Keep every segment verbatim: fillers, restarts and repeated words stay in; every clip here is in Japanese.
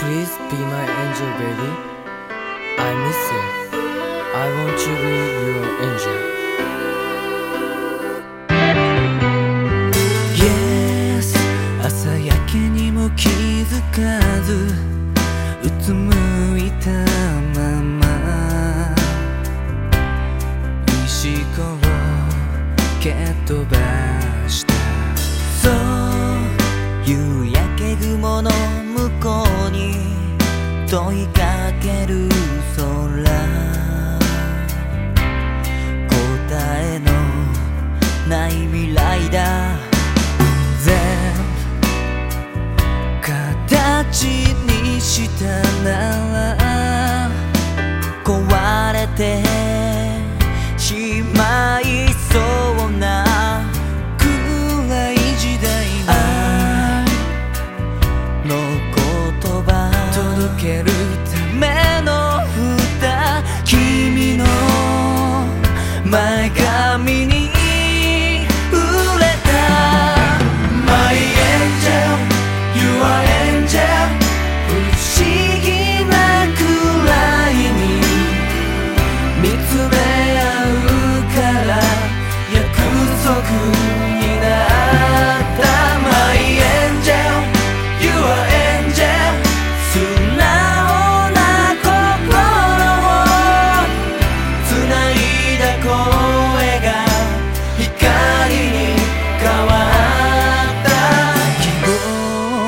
Please be my angel, baby. I miss you. I want to be your angel. Yes 朝焼けにも気づかずうつむいたまま石ころ蹴飛ばしたそう夕焼け雲の向こうに問いかける空答えのない未来だ全形にしたなら壊れてしまいそうな暗い時代の言葉届けるための歌君の前髪に触れた My angel, you are angel 不思議なくらいに見つめ合うから約束になった My angel, you are angel 素直な心をつないだ声が光に変わった希望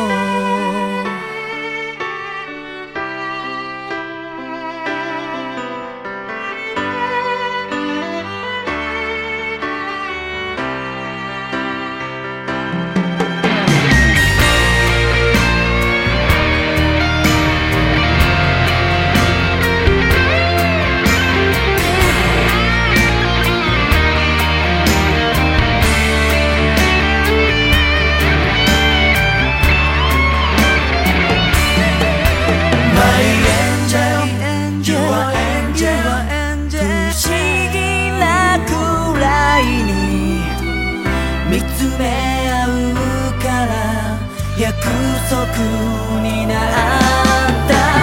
見つめ合うから約束になった